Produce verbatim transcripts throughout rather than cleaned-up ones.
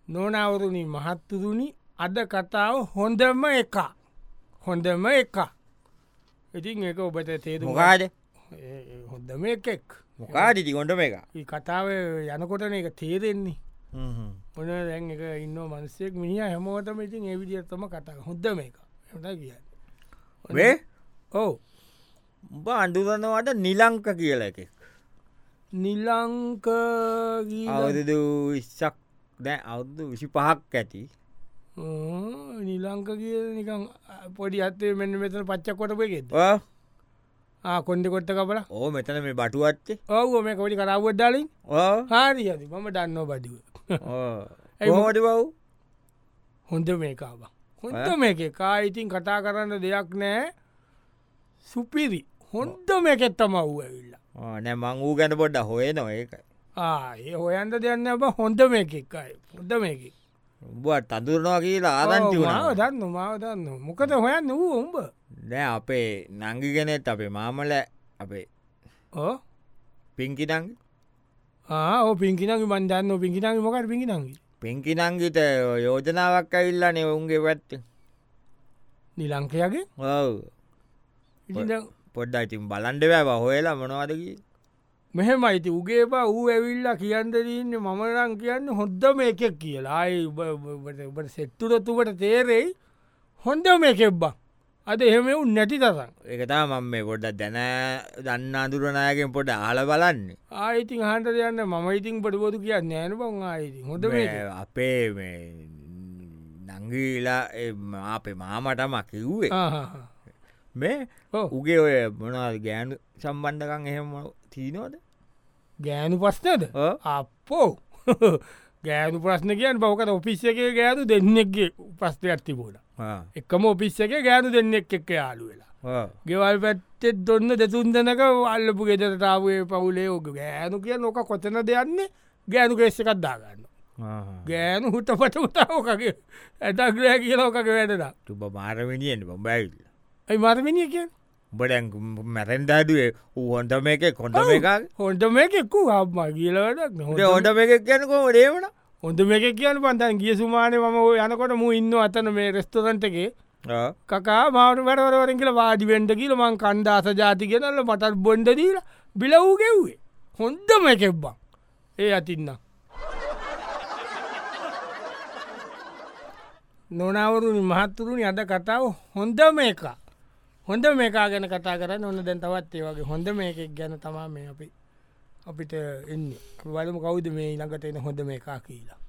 නොනවරුණි මහත්තුරුණි අද කතාව හොඳම එක හොඳම එක ඉතින් ඒක ඔබට තේරු මොකාද හොඳම එකෙක් මොකාඩිති ගොඩම එක කතාව යනකොටන එක තේරෙන්නේ මොන දැන් එක ඉන්න මනසෙක් මිනි හැමෝටම ඉතින් ඒවිදිත්තම කතා හොඳම එක කිය වේ ඔව උඹ අඩුරනවට නිලංක කියල එකෙක් නිලංක අවුදු ඉස්සක් දැ අවුදු විසි පහක් ඇති නිලංක කිය නිකං පොඩි අත්තේ මෙන්න මෙතන පච්චක් කොට පෙගෙත් කොන්ඩ කොට්ට කපල ඕ මෙතන මේ බටුවත්තේ ඔව මේ කොඩි කරාවත් ඩලින් හරි ඇති මම දන්න බඩුව හෝඩි බව් හොඳ මේකාව හොඳ මේක කායිඉතින් කතා කරන්න දෙයක් නෑ සුපිරි හොන්ද මේකෙත්තම වූ ඇවිල්ලා නෑ මං වූ ගැන පොඩ්ඩ හොය නො ඒකයි ඒ හොයන්ට දෙයන්න අප හොඳ මේකෙක්කයි හොඳ මේක උඹට තදුරනවා කියලා ආදංචි මාව දන්න මාව දන්න මොකද හොයන්න වූ උඹ නෑ අපේ නංගි ගෙනෙත් අපේ මාමල අපේ ඕ පිංකි නංගි ආ පිංකිනගේ බන්ධන්න පිංකිනගේ මොකට පිංකිනගේ පිංකි නංගිට යෝජනාවක් ඇවිල්ලා නේ උන්ගේ පැත්ත නිලංකයගේ ඔව පොඩ්ඩ ඉතින් බලන්ඩ වැෑව හොයලා මොනවාදකි මෙහෙම අයිති උගේ බා ඌ ඇවිල්ලා කියන්න දන්න මමරං කියන්න හොද්ද මේකෙක් කියලා අයි සෙට්තුරතුවට තේරෙයි හොන්ද මේකෙබ්බා අද එහෙම උන් නැති තරම් එකතා මම මේ පොඩ්ඩ දැන දන්න අදුරනායගෙන් පොඩ ආල බලන්නේ ආයිතින් හන්ට යන්න මම ඉතින් පටිපොතු කියන්න ෑන බං ආයිති හොඳ අපේ මේ නංගීලා අපේ මාමටම කිව්වේ මේ උගේ ඔය මොනවද ගෑනු සම්බන්ධකන් එහෙම තිීනෝද ගෑනු ප්‍රශ්නද අපෝ ගෑනු ප්‍රශ්න කියන් බවකට ඔෆිස්ස එක ගෑනු දෙන්නෙක්ගේ ප්‍රශ්නය ඇත්ති බෝඩ එකම ඔෆිස්ස එක ගෑනු දෙන්නෙක් එක්ක යාලු වෙලා ගෙවල් පැත්තෙත් දොන්න දෙතුන් දෙනක අල්ලපු ගෙදරටාවේ පවුලේ ඕක ගෑනු කිය නොක කොතන දෙයන්නේ ගෑනු කෙස්ස එකත් දාගන්න ගෑනු හුට පට උතාවකගේ ඇතක්‍රෑ කියලෝකක වැඩලා තුබ මාරමිනියෙන් බම්බයිල් ඇයි මරමිනිිය කිය බඩැන් මැරැන්ඩාදුවේ හොන්ට මේක කොඩ එක හොන්ට මේකෙක්කු හම කියලවැඩක් හොට මේක කියනකො රේවන හොඳ මේක කියන්න පන්තන් ගිය සුමානය ම යනකොට මු ඉන්න අතන මේ රෙස්තොරන්ටගේ කකා මාට වැඩවරවරින් කියල වාඩිවෙන්ඩ කියල මං කණ්ඩාස ජාති ගෙනල්ල මටත් බොන්්ඩ දීල බිල වූ ගෙව්වේ හොන්ද මේකෙබ්බා ඒ අතින්න නොනවරුණි මහත්තුරුණි අද කතාව හොඳ මේක හොඳ මේකා ගැන කතා කරන්න ඔන්න දැන් තවත් ඒ වගේ හොඳ මේකෙක් ගැන තමා මේ අපි අපිට එන්න වලම කවුද මේ ළඟට එන හොඳ මේකා කියලා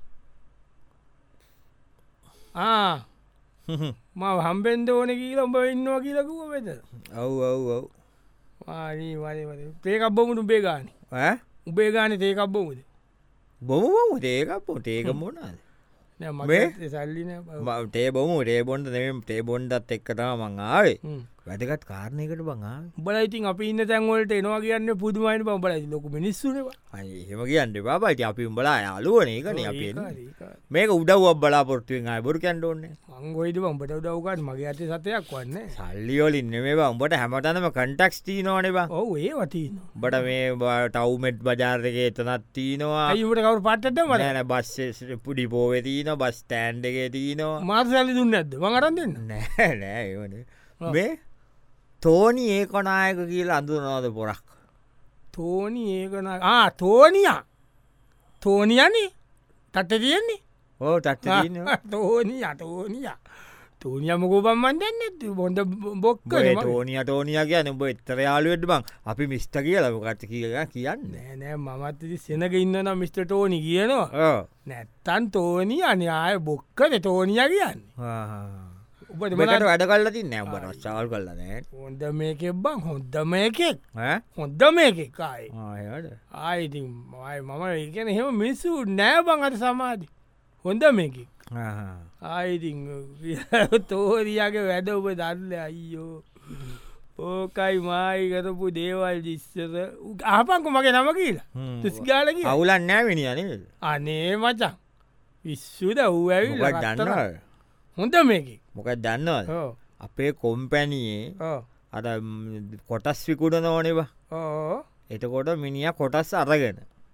ආ ම හම්බෙන්ද ඕන කියල උඹ ඉන්නවා කියලකුව වෙද ඔව් ඔව් ඔව් වාරී වරේ තේකක් බොමුණු බේගාන උබේ ගාන තේකක් බොමුද බොම ඒකක් පො ඒක මොනාද සල්ලින ටේ බොම ටේ බොන්ඩ ටේ බොන්්ඩත් එක්කතම මං ආවේ වැදගත් කාරණයකට බංා බලයිතින් අපි ඉන්න තැන්වලට එනවා කියන්න පුදුමයින පබලයි ලොක මිනිස්සුනවා හෙම කියන්න බාබයිට අපි උඹලා යාලුවන ඒකන අප මේක උඩව්වක් බලාපොරත්තුවෙන් අය බොරු කැන්ට ඕන්නේ අංගොයිට උඹට උදව්ගත් මගේ ඇති සතයක් වන්න සල්ලියෝලින් නෙමේවා උඹට හැමතනම කටක්ස් තිීනවානවා ඔව ඒ වති බට මේ ටවමෙට් බජාරක එතනත් තිීනවා අයුට කවු පටට මන බස් පුඩි පෝවෙ තිීන බස් තෑන්් එක තිීනවා මාර්සලි දුන්න ඇද මඟරන්න නෑ නෑ මේ තෝනි ඒකොනායක කියල අඳුනවාද පොරක් තෝනි ඒකන තෝනියා තෝනියනේ තත්ත තියෙන්නේ ඕ තත්ත තෝනිය තෝනිය තෝනියමකෝ පම්මන් දන්න බොඳ බොක්ක තෝනිය තෝනිය කියන උඹ එත්තර යාලුවෙට බං අපි මිස්ට කියලකට කිය කියන්න නෑ මමත් සෙනක ඉන්නන මිස්ට තෝනි කියනවා නැත්තන් තෝනි අනයාය බොක්කද තෝනිය කියන්නේ උබට මට වැඩ කල්ල ති නෑම්බ රස්සාවල් කල්ලන හොන්ද මේකෙක් බං හොද්ද මේකෙක් හොද්ද මේකෙක්කායි ආයිති මම ඒකන එහෙම මිස්සු නෑබං අට සමාධි හොඳ මේකෙක් ආයිති තෝරියගේ වැඩ ඔබ දන්න අයියෝ ඕකයි මයි කරපු දේවල් ජිස්සර ආපංකු මගේ නම කියලා තුස්ගාලක අවුලන් නෑවිනියන අනේ මචා විශ්සුද වූ ඇවිල් ගන්න හොඳ මේක මොකක් දන්නවද අපේ කොම්පැනයේ අර කොටස් විකුඩ නොනෙවා එතකොට මිනිිය කොටස් අරගෙන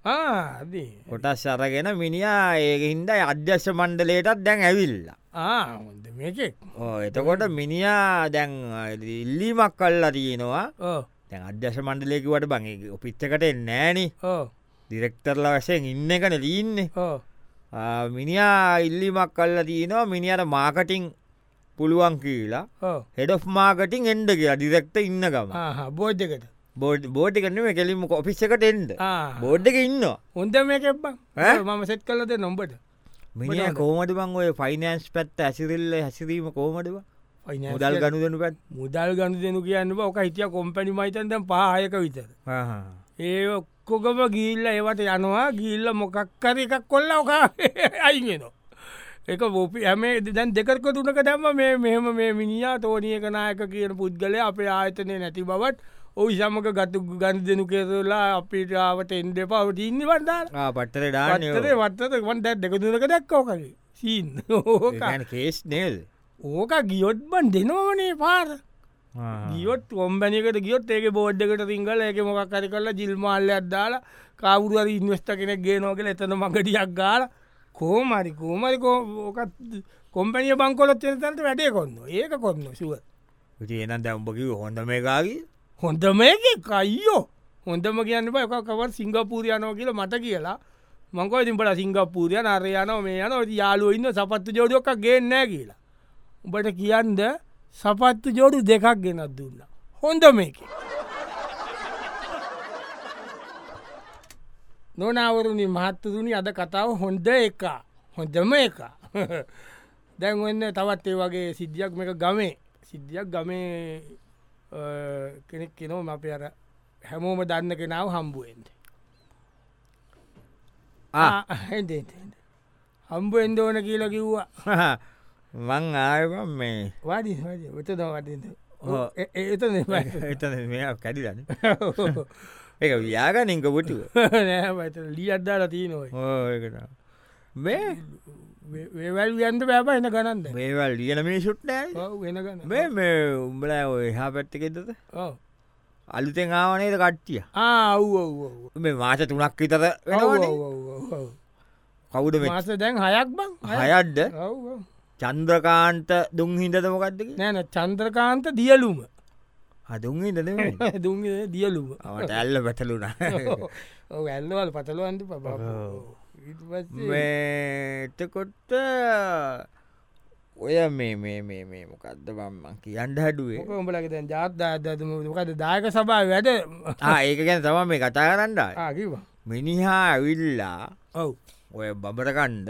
කොටස් අරගෙන මිනිා ඒක හින්ද අධ්‍යක්ෂ මණ්ඩලයටත් දැන් ඇවිල්ලා හොඳ මේකෙක් එතකොට මිනිා දැන් ඉල්ලීමක් කල්ලා තියෙනවා දැන් අධ්‍යක්ෂ මණ්ඩලයකිවට බං ඔපිච්චකට නෑන දිරෙක්ටර්ල වශයෙන් ඉන්න එකන ලීන්නේ මිනිා ඉල්ලිමක් කල්ලා තියෙනවා මිනිට මාකටිං පුළුවන් කියලා හෙඩ මාකටිං එන්ඩ කියලා ඩිරෙක්ට ඉන්න ගම බෝද්ධකට බෝඩ් බෝඩ් එකනම කෙලිම ඔෆිස් එකට එන්ඩ බෝඩ් එක ඉන්න හොඳ මේකෙබ්බ මම සෙට් කලද නොම්බට මිනි කෝමට බං ඔය ෆයිනන්ස් පැත්ත ඇසිරිල්ල හැසිරීම කෝමටව මුදල් ගනු දෙනු පැත් මුදල් ගණු දෙනු කියන්න ඕක හිටිය කොම්පැනි මයිතන්ද පහයක විතර ඒ ඔක්කොගම ගිල්ල ඒවට යනවා ගිල්ල මොකක්කර එකක් කොල්ල ඕකා අයිගෙනවා එක බෝපි ඇම දැන් දෙකරක තුනක දැම්ම මේ මෙහෙම මේ මිනිා තෝනිය කනායක කියන පුද්ගලය අපේ ආයතනය නැති බවත් ඔයි සමක ගතු ගන් දෙනු කෙරලා අපිටාවට එන්ඩ පවට ඉන්න වන්දා පට්ටර ඩානතරේ වත්තත වන් දැ දෙක තුනක දැක්කෝකගේ සීන් ඕකන කේස් නේල් ඕක ගියොත්බන් දෙනවනේ පාර ගියොත් ඔම්බැනිකට ගියොත් ඒක බෝඩ්ඩකට තිංගල එක මොකක් කරි කරලා ජිල්මාල්ල අදදාලා කාවුරුවර ඉන්වස්ට කෙනෙක් ගේනෝකල එතන මගටියක් ගාල කෝමරි කෝමරි ඕකත් කොම්පැනිය බංකොලොත් එතන්ට වැඩේ කොන්න ඒක කොන්න සුව එනම් දැම්ඹකි හොඳ මේකාගේ හොඳ මේක කයියෝ හොඳම කියන්න බ එකකවත් සිංගපූරයනෝ කියල මට කියලා මංකෝ ඉතින්පට සිංගපූරය නරයනෝ මේ යන යාලුව ඉන්න සපත්තු ජෝඩියොක් ගේන්නෑ කියලා උඹට කියන්ද සපත්තු ජෝඩු දෙකක් ගෙනත් දුන්න හොඳ මේක නොනවරුණි මහත්තතුනි අද කතාව හොඳ එක හොඳම එක දැන් ඔන්න තවත් ඒ වගේ සිද්ධියක් මේක ගමේ සිද්ධියක් ගමේ කෙනෙක් කෙනෝ අප අර හැමෝම දන්න කෙනාව හම්බුවෙන්ද හම්බුවෙන්ද ඕන කියල කිව්වා මං ආයම් මේ වාඩි වෙත දවටද එතන එතන මේ කැඩිලන ඒක ව්‍යාගනින්ක පුටුව නෑට ලී අද්දාලා තියනොයි මේ වේවල් යන්ද බෑප එන ගනන්ද මේවල් ලියන මේ සුට්නෑ වෙනගන්න මේ මේ උඹලා ඔය හා පැත්තකෙදද අලුතෙන් ආවනේද කට්ටිය ආව් මේ මාස තුනක් විතර කවුද මාස දැන් හයක් බං හයත්ද චන්ද්‍රකාන්ත දුන්හින්දද මොකක්දක නෑන චන්ද්‍රකාන්ත දියලුම හදුන්හිද දුන් දියලුම ඇල්ල පැටලුන ඔ ඇල්ලවල් පතලුවන්ද පබ එතකොට ඔය මේ මේ මේ මේ මොකක්ද බම්මන් කියන්ඩ හැඩුවේ උඹලක දැන් ජාත්දාදමකද දායක සභා වැඩ ඒක ගැන තම මේ කතා කරන්ඩා කිව මිනිහා ඇවිල්ලා ඔව් ඔය බබරකණ්ඩ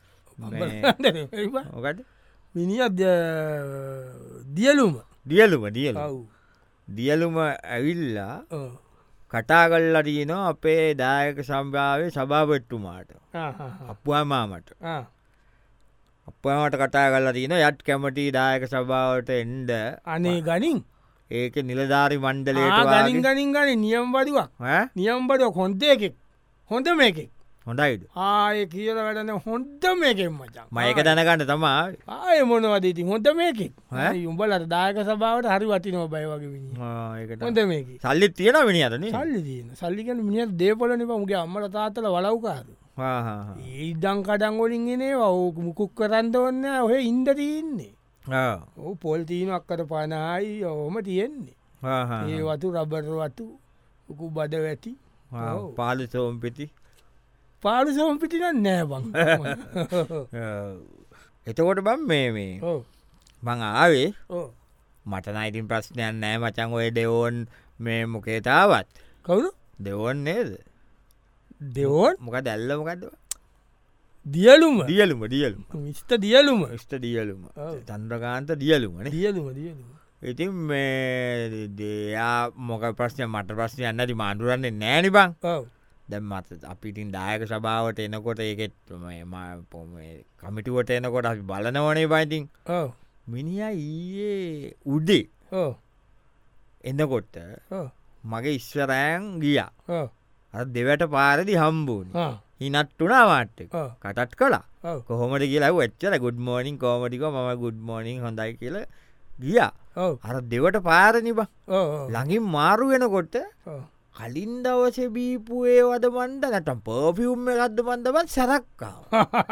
මොකට මිනි දියලුම දියලුම දියල දියලුම ඇවිල්ලා කටා කල්ලා තියනවා අපේ දායක සම්භාවේ සභාපට්ටුමාට අපවාමාමට අපමට කටා කල්ලා තියන යත් කැමටි දායක සභාවට එන්ඩ අනේ ගනින් ඒක නිලධාරි මණ්ඩලයට ගනින් ගනින් ගන නියම් බඩුවක් නියම් බඩුවක් හොන්ද එකෙක් හොඳ මේකෙක් හොඳයිද ආය කියල වැඩන හොන්ද මේකෙන් මචන් මයක දැනගන්න තමා ආය මොනවද ඉතින් හොඳ මේකෙක් උඹලට දායක සභාවට හරි වටිනෝ බය වගේ හොඳ මේක සල්ලි තියෙන මිනිියරන සල්ලි තියන සල්ලිකන මිනිිය දේපලන පමුගේ අම්මට තාත්තල වලවකාරු ඒදං කඩං ගොලින්ගෙනේ ඕක මුකුක් කරන්න ඔන්න ඔහ ඉන්ද තියන්නේ ඕ පොල් තියන අක්කට පනයි ඕම තියෙන්නේ ඒ වතු රබර වතු උකු බද වැති පාලි සෝම් පිති පාලි සෝම් පිටින නෑබං එතකොට බම් මේ මේ මං ආවේ මටනයිතින් ප්‍රශ්නයන් නෑ මචන් ඔය දෙවෝන් මේ මොකේතාවත් කවුරු දෙවෝන් නේද දෙවෝන් මොක දැල්ල මොකක්ද දියලුම දියලුම දියලුම ස්ත දියලුම ස්ට දියලුම තන්ද්‍රකාන්ත දියලුමන දියලුම දියලුම ඉතින් මේ දෙයා මොක ප්‍රශ්නය මට ප්‍රශ්නය අන්නති මාන්දුරන්නේ නෑනි බං දැම් මත අපිටින් දායක සභාවට එනකොට ඒකෙත් කමිටුවට එනකොට අපි බලනවනේ බයිතින් මිනිිය ඊයේ උඩේ එන්නකොට මගේ ඉස්වරෑන් ගියා අ දෙවට පාරදි හම්බූන් හිනත්තුනා වාට්ට කටත් කලා කොහොමට කියලා වෙච්චර ගුඩ් මෝනිින් කෝමටික ම ගුඩ් මෝනිින් හොඳයි කියල ගියා අර දෙවට පාරනිබ ළඟින් මාරු වෙනකොට කලින් දවස බීපුේ වද මන්ද නැටම් පර්ෆියුම් එකක්ද මන්දවත් සැරක්කාව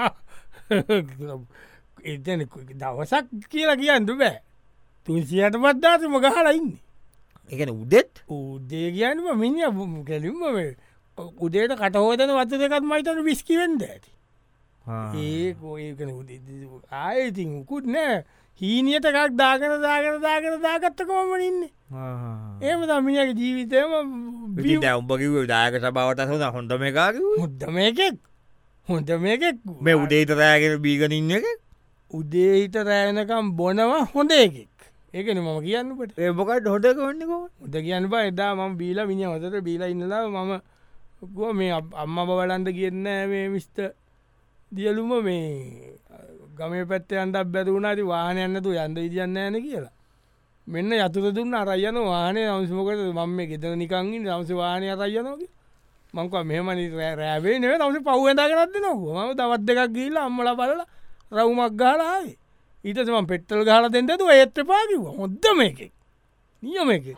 එතන දවසක් කියලා කියන්නු බෑ තුන්සියට පත්දාතම ගහලා ඉන්නේ එකන උදෙත් උදේ කියන්නම මිනි කැලින්ම උදේට කටහෝදන වත්ත දෙකත් මයිතන විස්කිවෙන්ද ඇති ඒ ඒකන ආයඉතින් උකුත් නෑ හීනියට එකක් දාගන දාගන දාගන දාගත්තකමම ඉන්නේ ඒම මිනිගේ ජීවිතයම උඹකිව දායක සබවට හොඳ හොඳ මේකාක හොද්ද මේකෙක් හොඳ මේකෙක් මේ උදේට රෑගෙන බීගනින්න එක උදේහිත රෑනකම් බොනවා හොඳ එකෙක් ඒකන මම කියන්නට ඒබකට හොටක වන්නකෝ උද කියන්න බා එදා ම බීලා මිනි හොතට බීලා ඉන්නලා මම ගුව මේ අම්ම බවලන්ද කියන්න මේ මිස්ට දියලුම මේ ගමේ පැත්ත අන්ටක් බැතිවුණනාති වාහන යන්නතු යන්ද විදින්න ඇන කියලා මෙන්න යතුර දුන්න අරයන වානය නවසමකට මම මේ ගෙතර නිකංගින් දවස වානය අරයනෝක මංක මෙහමනි රෑවේ නේ නවස පව්ුවදාගරත්ද නොක ම දවත් දෙකක් ගීලා අම්මල බලල රවුමක් ගාලායි ඊටසම පෙට්ටල් ගාල දෙෙන්ටතු ඒත්ත පාකිව හොද්ද මේකෙක් නියම එක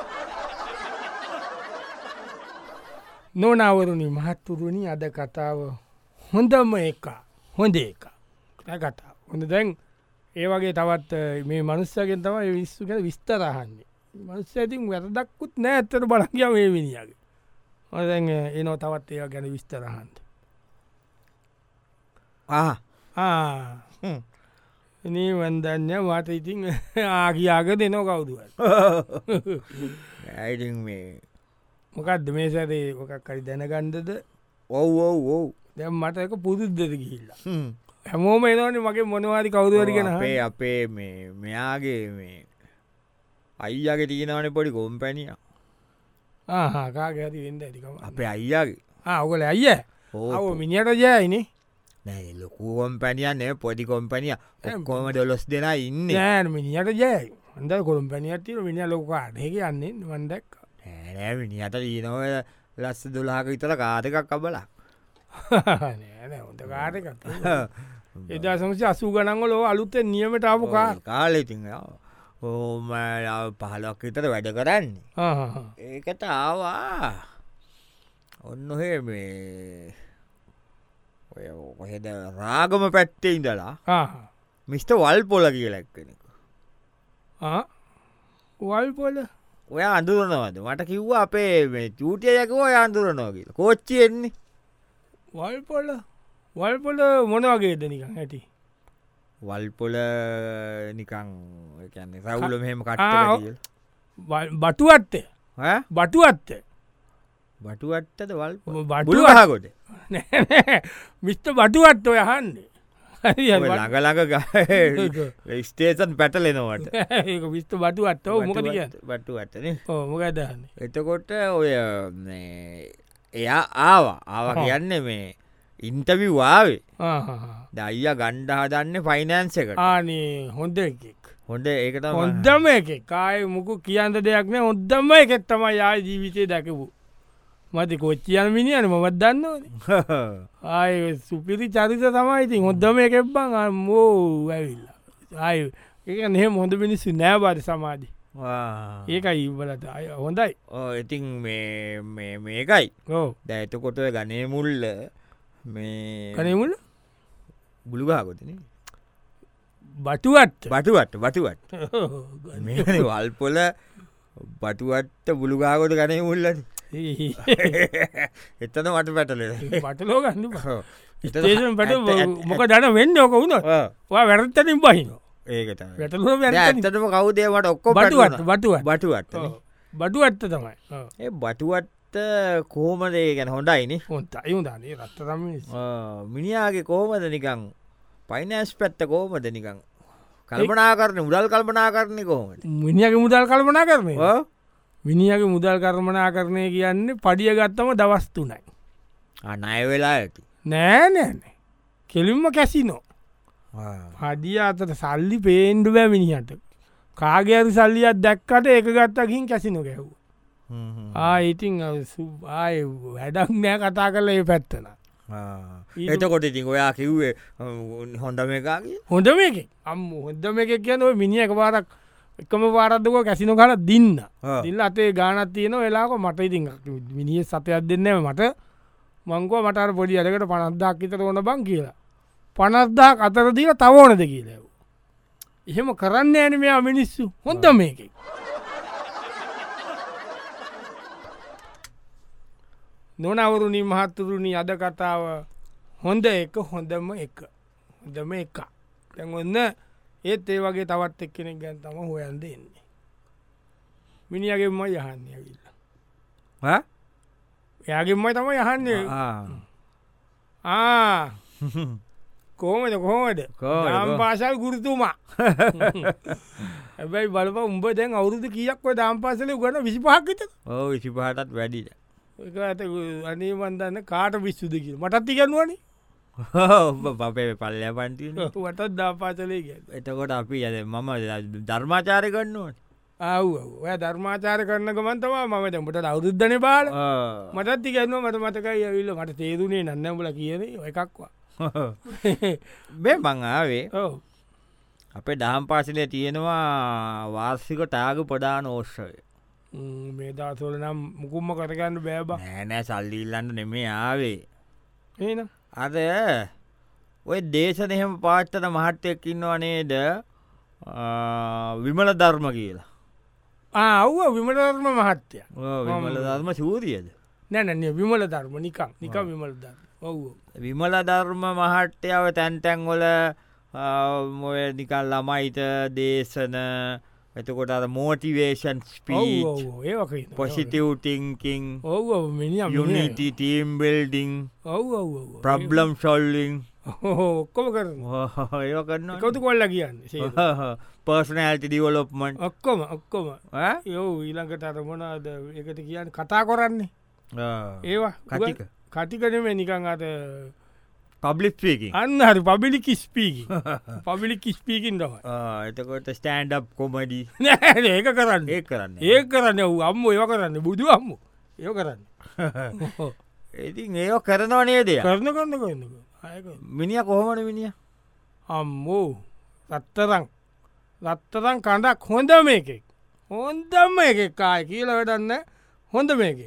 නොනවරුණි මහත්තුරුණි අද කතාව හොඳම එක හොඳ එක කතා හොඳ දැන් ඒ වගේ තවත් මේ මනුස්සයගෙන් තම විස්සු ගැන විස්තරහන්නේ මනුස්ස ඇතින් වැරදක්කුත් නෑ ඇත්තට බලගිය මේ විනිියගේ හොදැන් ඒනෝ තවත් ඒ ගැන විස්තරහන්ට නී වන්දන්න මට ඉතින් ආගියාග දෙනෝ කවුදුව ඇයිටින් මේ මොකක්ද මේ සැරේ මොකක් කරි දැනගණ්ඩද ඔව් ඔව් ඔව් දැම් මට එක පුදුද්දද ගිහිල්ලා හැමෝම එනවන මගේ මොනවාරි කවුදුවරගෙන අපේ අපේ මේ මෙයාගේ මේ අයියාගේ තියනවන පොඩි කොම්පැනිය කාගඇති වෙද ඇතිකම අපේ අයියාගේ ඔකල අයිය ඔව මිනිට ජයයිනේ නෑ ලොකුකොම් පැනියන්නේ පොඩි කොම්පැනිය කොම ඩොලොස් දෙෙන ඉන්න ෑන මිනිට ජයයි හොඳ කොළම් පැනියත්තිර මිනි ලොකාට හෙක යන්නේ වන්දක් නෑ මිනිට ඊනව ලස්ස දුලාක විතර කාතකක් කබලා නෑ හොඳ කාටක එදා සමසි අසූ ගනන්ග ලෝ අලුත්තේ නියමට ආපු කා කාලෙති ඕම පහලක් විතර වැඩ කරන්නේ ඒකට ආවා ඔන්න ඔහේ මේ ඔය කොහෙද රාගම පැත්තේ ඉඳලා මිස්ට වල් පොල කියලැක්කෙනෙක වල් පොල ඔය අඳුරනවද මට කිව්වා අපේ මේ චූටියයකෝ ඔය අඳුරනවා කියල කෝච්චියෙන්නේ වල්පොල වල්පොල මොනවගේද නිකං ඇති වල්පොල නිකං කියන්නේ රවුල මෙහෙම කට බටුවත්තේ බටුවත්තේ බටුවත්තද වල් බටුවහකොට මිස්ට බටුවත් ඔය හන්නේ ළඟලඟ ස්ටේසන් පැටලෙනවට ඒ විස්ත බටුවත් මොකද බටුවත්තන මොකදන්න එතකොට ඔය එයා ආවා ආව කියන්න මේ ඉන්ටවිව් ආවේ දයිය ගණ්ඩ හදන්න ෆයිනන්ස එකට ආනේ හොඳ එකෙක් හොඳ ඒකට හොද්දම එක කාය මුකු කියන්න දෙයක්න හොද්දම එකෙත් තම යා ජීවිතය දැකපු මති කොච්චියන මිනිියන මොත් දන්න ආය සුපිරි චරිත තමයිඉතින් හොද්දම එකෙක් බං මෝ ඇවිල්ලා ආය ඒක නෙහ හොඳ මිනිස්සු නෑබාද සමාධී ඒකයි ඉවලට අය හොඳයි ඉතින් මේකයි දැතකොට ගනේ මුල්ල මේ කනමුල බුළුගාකොතන බටුවත් බටුවට බටුවත් වල්පොල බටුවත්ත බුළුගාකොට ගනේ මුල්ලද එතන මට පැටල පටලෝ ගන්න ස්ටේෂන් පැට මොක දන වෙන්න ඕක වුණ වැරත්තනින් බහිනෝ ඒකට වැටලුව ඇතටම කවුදේවට ඔක්කො බටුවත් බටුව බටුවත් බටුවත්ත තමයි ඒ බටුවත්ත කෝමදේ ගැන හොඳයිනි හොන්ත අයුදානේ රත්තරම මිනිියාගේ කෝමද නිකං පයිනෑස් පැත්ත කෝමද නිකං කල්පනා කරන මුදල් කල්පනා කරන්නේ කෝමට මිනිියගේ මුදල් කල්පනා කරන්නේ විනිියගේ මුදල් කර්මනා කරණය කියන්නේ පඩිය ගත්තම දවස්තුනයි අනය වෙලා ඇති නෑ නෑන කෙලින්ම කැසිනෝ හදිය අතට සල්ලි පේන්ඩු බැමිනිහට කාගේරි සල්ලියත් දැක්කට එක ගත්තකින් කැසිනො ගැහ්ව ආඉතින් ආය වැඩක් නෑ කතා කරල ඒ පැත්තන එතකොට ඉතින් ඔයා කිව්වේ හොඳ මේකාගේ හොඳ මේක අම් හොඳ මේක කියන මිනි එක පාරක් එකම පාරද්දක කැසිනෝ කාල දින්න දිල්ල අතේ ගානත් තියෙන වෙලාක මට ඉතින් මිනිිය සතයක් දෙන්නව මට මංකෝ මටර පොඩි අදකට පනස්දාක් විතර ඕන බං කියලා පනස්දාක් අතර දීල තවෝනද කියලව එහෙම කරන්න ඇන මෙයා මිනිස්සු හොඳ මේක නොනවරුණි මහත්තුරුණි අද කතාව හොඳ එක හොඳම එක හොඳම එක දැන් ඔන්න ඒත් ඒ වගේ තවත් එක් කෙනෙක් ගැන් තම හොයන් දෙන්නේ මිනිියගෙන්ම යහන්න ඇවිල්ල එයාගෙන්මයි තම යහන්නේ කෝමද කොහොමද දාම් පාසල් ගුරුතුමා ඇබැයි බලප උඹ දැන් අවුරුදු කියක්ව දාම් පාසල ගන විසිපහක්කිත ඕ විසිපහටත් වැඩිද එක ඇත අනේ මන්දන්න කාට විස්සුද කිය මටත් ඉගන්නුවනේ පපේ පල්ලය පන්ති වටත් දා පාසලේ ගැ එතකොට අපි ඇද මම ධර්මාචාරය කරන්නුවට ආව ඔය ධර්මාචාර කරන ගමන්තවා මම දැම්පට අවුරුද්ධන බාල මටත් ඉගන්නුව මට මතකයි ඇවිල්ල මට තේරුණේ නන්නම්බල කියන එකක්වා බේ මං ආවේ අපේ දහම් පාසලේ තියෙනවා වාර්සික ටාග ප්‍රධාන ඕෂය මේ දාසොල නම් මුකුම්ම කරගන්න බෑබ නෑ සල්ලිල්ලන්න නෙමේ ආවේ ඒන අද ඔය දේශන එහෙම පාච්චන මහට්ටයක් ඉන්නවා නේද විමල ධර්ම කියලා ආව්ව විමල ධර්ම මහත්තය විමල ධර්ම සූරියද නැනන්නේ විමල ධර්ම නිකම් නික විමල ධර්ම ඔව් විමල ධර්ම මහට්ටයාව තැන්තැන්ගොල මොය නිකල් ළමයිට දේශන එතකොට අ මෝටිවේෂන් ස්පී පොසිටව් ටිංකින් ඔව යුනිටි ටීම් බෙල්ඩිං ඔව ප්‍රබ්ලම් ශොල්ලිං ඔක්කොම කර ඒ කරන්න කවතු කොල්ල කියන්න පර්සනෑල්ටි ඩිවලොප්මන්් ඔක්කොම ඔක්කොම යෝ ඊළඟට අරමොනාද එකට කියන්න කතා කොරන්නේ ඒවා කටික කටිකනම නිකං අත පබ්ලික් පීකි අන්න හරි පබිලික් ස්පීකි පබිලික් ස්පීකින් දම එතකොට ස්ටන්ඩ් කොමඩි නෑ ඒක කරන්න ඒ කරන්න ඒ කරන්න වූ අම්ම ඒව කරන්න බුදු අම්ම ඒ කරන්න ඉතින් ඒ කරනවා නේද කරන කරන්න කරන්න මිනිිය කොහොමන මිනිිය අම්මෝ රත්තරං රත්තරං කණ්ඩක් හොඳ මේකෙක් හොන්දම්ම එකෙක් කාය කියල වැඩන්න හොඳ මේකෙක්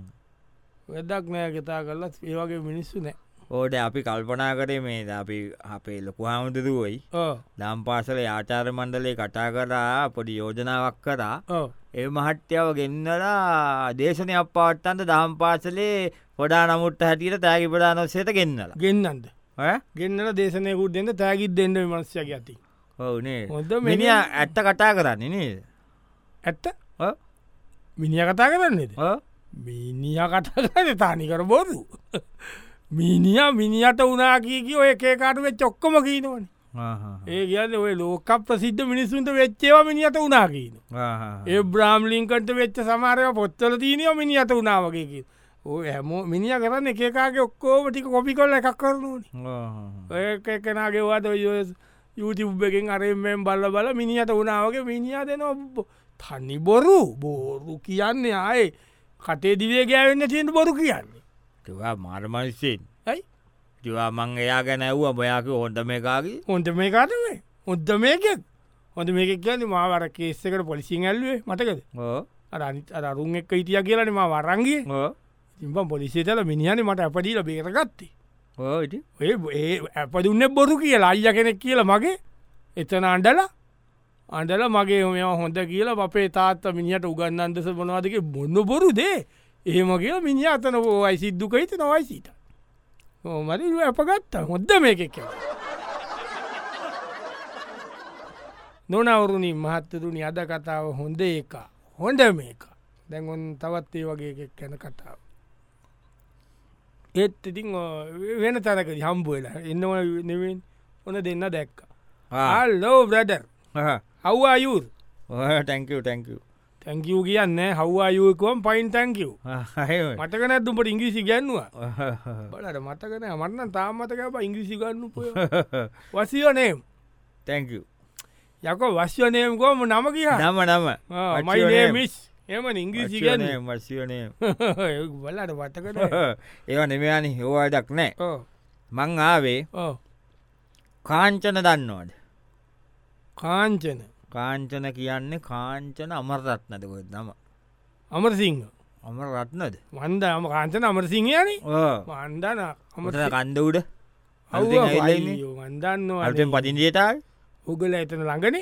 වෙදක් නෑ ගෙතා කරලත් ඒවගේ මිනිස්සු නෑ ඕට අපි කල්පනා කරේ මේ අපි අපේ ලොකු හාමුදුරුවයි දම් පාසල ආචාර මණ්ඩලේ කටා කරා පොඩි යෝජනාවක් කරා ඒ මහට්‍යාව ගෙන්නලා දේශනයක් පාට්ටන්ද දහම් පාසලේ පොඩා නමුට හැටියට තෑගි ප්‍රධානොස්සේත ගෙන්නල ගෙන්න්නන්ද ගෙන්න්නල දේශනයකුත් දෙන්න තෑගිත් දෙන්න මනස්්‍යක ඇති ඔවනේ හොද මිනිිය ඇත්ත කටා කරන්නේ නේද ඇත්ත මිනිිය කතා කරන්නේද මිනිිය කතා කරන තානිකර බොරු මිනිිය මිනිියට උනාකීකි ඔය ඒකාට වෙච් ඔක්කොම කීනවන ඒ කියන්න ඔය ලෝක ප්‍රසිද්ධ මිනිසුන්ට වෙච්චේවා මිනිියට උනාකීන ඒ බ්‍රාම්ලිංකට වෙච්ච සමාරය පොත්තල තියනව මිනිියට උනාවගේකි ඕ හැමෝ මිනිිය කරන්න එකකාගේ ඔක්කෝම ටික කොපි කොල්ල එකක් කරනුවන ඔය එකනාගේ වාද යුතිබ් එකෙන් අරෙන්ෙන් බල්ල බල මිනිියට උනාවගේ මිනිිය දෙන තනි බොරු බෝරු කියන්නේ ආයේ කටේ දිවේ ගෑවෙන්න තියෙන බොරු කියන්නේ වා මාර්මල්සෙන් යි තිවා මං එයා ගැන ඇව්ව බොයාක හොන්ද මේකාගේ හොන්ද මේ කාටවේ හොද්ද මේකෙක් හොඳ මේක කියන්න මාවර කේස්සකට පොලිසිං ඇල්ලුවේ මටකද අනිත් අරුන් එක් හිටිය කියලන ම වරන්ගේ ඉම්ප පොලිසිේතල මිනිහන මට අපඩීල බේරගත්තේ ඒ ඇප දුන්න බොරු කියලා අයිය කෙනෙක් කියල මගේ එතන අන්ඩල අන්ඩල මගේ මෙ හොඳ කියලා අපේ තාත්ත මිනිහට උගන්න අන්දස බොනවාදක බොන්න බොරු දේ එහෙම කිය මිනි අතන ෝයි සිද්ධුකයිත නොවයි සිට මරි අපගත්තා හොද්ද මේකෙක් නොනවරුණි මහත්තතුනි අද කතාව හොඳ එක හොඳ මේක දැන්ඔන් තවත් ඒ වගේ එකෙක් කැන කතාව ඒත් ඉතින් වෙන තරක හම්බුවෙලා එන්නවා නෙවෙන් ඕන දෙන්න දැක්ක ආල්ලෝ බ්‍රඩර් අව්වායුර් ටැංකව ටැංකව තැංකව කියන්න හව්වායුවකවම් පයින් තැංකව මටකන ඇතුමට ඉංග්‍රීසි ගැන්නවා බලට මතකන මටන්න තාමතක ඉංග්‍රීසි ගන්න වසියනේම් තැංකව යක වශ්‍යනයම් කෝම නම කිය නම නම මයිමිස් එම ඉංග්‍රීසි ගන්න වශ්‍යනය බලට වටකට ඒව නෙමයානි හෝවාඩක් නෑ මං ආවේ කාංචන දන්නවාද කාංචන කාංචන කියන්නේ කාංචන අමරරත්නද නම අමරසිංහ අමර රත්නද වන්ද අම කාංචන අමරසිංහයන වන්දන අමට කන්ද උඩ වන්දන්න අටෙන් පතින්දියටයි උගල එතන ළඟනේ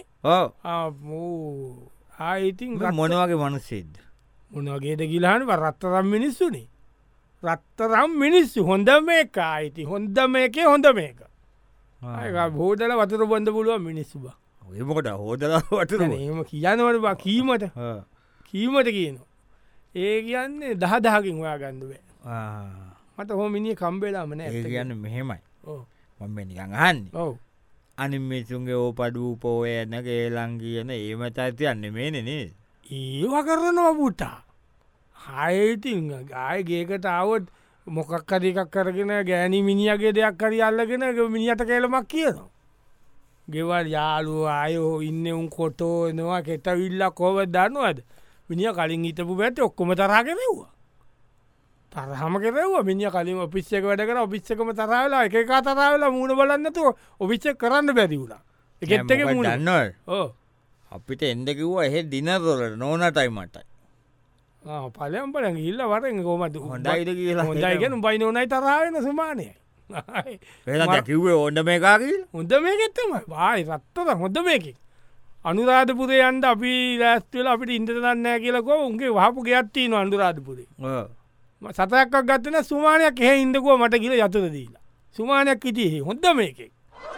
ආයිතින් මොනවගේ මනුස්සේද මොනවගේද ගිලාන රත්තරම් මිනිස්සුනේ රත්තරම් මිනිස්සු හොඳ මේක අයිති හොඳ මේකේ හොඳ මේක බෝදල වතුර බොඳ පුළුව මිනිස්සු බා ඒමකට හෝදල වතුර එම කියනවට බා කීමට කීමට කියනවා ඒ කියන්නේ දහදහකින් ඔයා ගන්දුවේ මට හෝ මිනිිය කම්බේලාමන ඒ කියන්න මෙහෙමයි මම නිකං අහන්න ඔව අනිමිසුන්ගේ ඕ පඩූ පෝයන ගේලං කියන ඒම චරිතයන්න මේනනේ ඒවා කරනවා පුටා හයිතින් ගාය ගේකට අවත් මොකක් අදකක් කරගෙන ගෑනි මිනිියගේ දෙයක් කරි අල්ලගෙන මිනිියට කේලමක් කියනවා ගෙවල් යාලු අයෝ ඉන්න උන් කොටෝ නවා කෙට විල්ලා කෝව දන්නවද මිනිිය කලින් හිතපු පැට ඔක්කොම තරාගෙනවා තරහම කෙරව මිනි කලින් ඔපිස්සක වැඩ කර ඔපිස්සකම තරාවෙලා එක තරාවෙලා මුණ බලන්නතු ඔපිච්ච කරන්න බැතිවුණා එකෙත්තක දන්න අපිට එන්දකිව්ව එහෙ දිනරොලට නොනටයි මටයි පලයම් පල ඉල්ල වරෙන් ගෝමට හොඳයිද කියලා හොඳයිගෙන බයි නොනයි තරාවෙන සුමානය කිව්වේ ඕන්න මේකාකිල් හොඳ මේකෙත්තම බායි රත්තද හොඳ මේක අනුරාධපුරයන්ට අපි ලෑස්තුවල අපිට ඉන්දරන්නෑ කියලකෝ උන්ගේ වහපු ගයක්ත්තින අන්දුරාධපුරේ සතයක් ගත්තන සුමානයක් එහ ඉන්දකුව මට කියල යතුර දීලා සුමානයක් ඉතිහි හොඳ මේකෙක්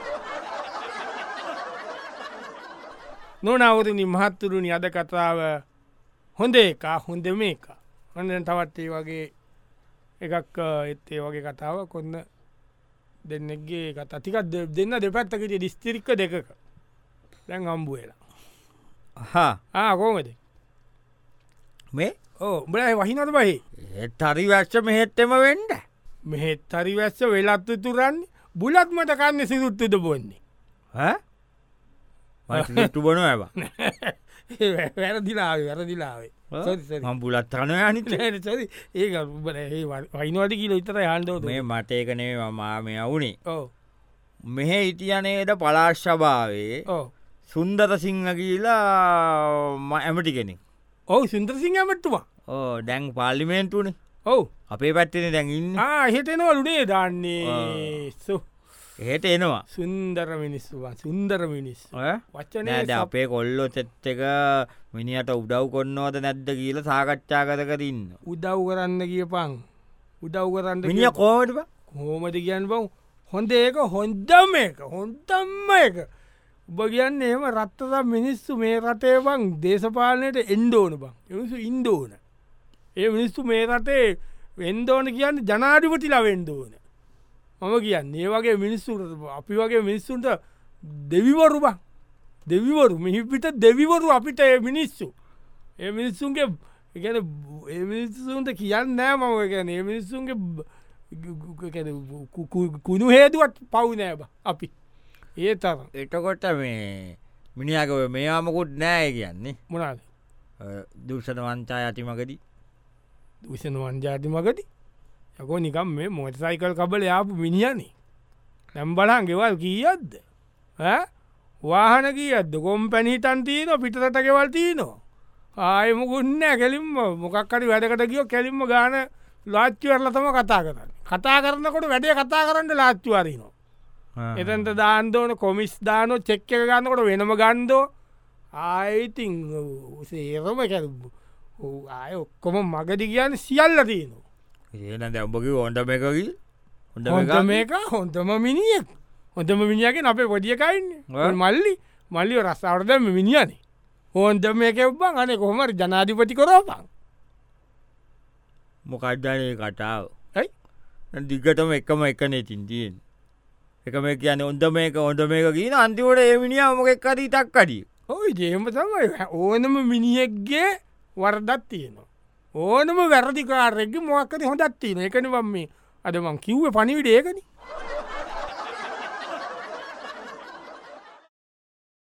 නොනවරනි මහත්තුරුණි අද කතාව හොඳ එක හොඳ මේක හොඳ තවත්ඒ වගේ එකක් එත්තේ වගේ කතාව කොන්න දෙන්නෙක්ගේ කතා ටිකක් දෙන්න දෙපැත්තකට දිස්තිරික්ක දෙකක දැන් අම්බුවෙලා ආකෝමද මේ ඕ බලයි වහිනට බහි ඒත් හරි වැශ්ච මෙහෙත්තෙම වෙන්ඩ මෙහෙත් හරි වැස්ස වෙලත්තු තුරන්නේ බුලත් මට කන්න සිරුත්තුද බොන්නේ තු බොන ඇබ වැරදිලාව වැරදිලාවේ බුලත් කන අනිත ඒක වයිනවට කියල ඉතර හන්ඩෝ මේ මට එකනේ මාම අවුනේ මෙහෙ ඉතියනේද පලාශ්භාවේ සුන්දර සිංහ කියලා ඇමටි කෙනෙක් ඔව සුන්දර සිංහ ඇමටතුවා ඕ දැන් පාලිමේන්තුනේ ඔවු අපේ පැත්තෙන දැන්ඉන්න හෙතෙනවලුනේ දන්නේ සු ඒට එනවා සුන්දර මිනිස්සුවා සුන්දර මිනිස් වච්චනද අපේ කොල්ලො තෙත් එක මිනිට උදව් කොන්නවද නැද්ද කියල සාකච්ඡා කරකරන්න උදව් කරන්න කියපං උදව් කරන්න මිනිිය කෝඩ හෝමට කියන්න බව හොඳ ඒක හොන්දම එක හොන්තම්ම එක උබ කියන්න එම රත්තත මිනිස්සු මේ රටේ බං දේශපාලනයට එන්ඩෝන බං එනිසු ඉන්දෝන ඒ මිනිස්සු මේ රටේ වෙන්දෝන කියන්න ජනාධිපතිලා වෙන්දෝන මම කියන්න ඒ වගේ මිනිස්සුට අපි වගේ මිනිස්සුන්ට දෙවිවරු බං දෙවිවරු මිහිපිට දෙවිවරු අපිට ඒ මිනිස්සු ඒ මිනිස්සුන්ගේ එකන ඒ මිනිස්සුන්ට කියන්න නෑ මම ගැන ඒ මිනිස්සුන්ගේ කුණු හේතුවත් පවුනෑබ අපි ඒ තර එටකොට මේ මිනිියකව මේයාමකුත් නෑ කියන්නේ මොනාද දුෂණ වංචා ඇතිමකදී විෂණ වංජාති මකති යකෝ නිකම් මේ මොට සයිකල් කබල යාපු මිනිියනේ නැම් බලන් ගෙවල් කීයද්ද වාහන කියද්ද කොම් පැණිතන් තියන පිටරට ගෙවල් තියනවා ආයමකුන්න කෙලින්ම මොකක්කරි වැඩකට කියෝ කෙලින්ම ගාන ලාච්චුවරලතම කතා කරන්න කතා කරනකොට වැඩේ කතා කරන්න ලාච්චුවරනවා එතන්ට දාන්දෝන කොමිස් දානො චෙක්ක ගන්නකොට වෙනම ගන්දෝ ආයිතින් සේරම කැරබු ආය ඔක්කොම මගදි කියන්න සියල්ල තියනවා ඒන දැම්බකි හොන්ඩ මේකකි හොඳ මේක හොඳම මිනිියෙක් හොඳම මිනිියගේ අපේ පොඩියකයින්න මල්ලි මල්ලිය රස්සාවටදම මිනිියනේ හොන්ද මේක ඔබ්බන් අනේ කොහමර ජනාධිපති කරෝපන් මොකක්්දනේ කටාව දිගටම එකම එකනේ තින්තියෙන් එක මේ කියන ඔොන්ද මේක හොඳ මේක කියන අන්තිවට ඒ මිනිිය මොකෙක් කදී තක්කඩිය ඔයි ජේම තමයි ඕනම මිනිියෙක්ගේ වරදත් තියෙනවා ඕනම වැරදිකාරෙක්ගේ මොක්කද හොඳත් තියෙන එකන වම් මේ අද මං කිව්ව පනිවිඩ ඒකන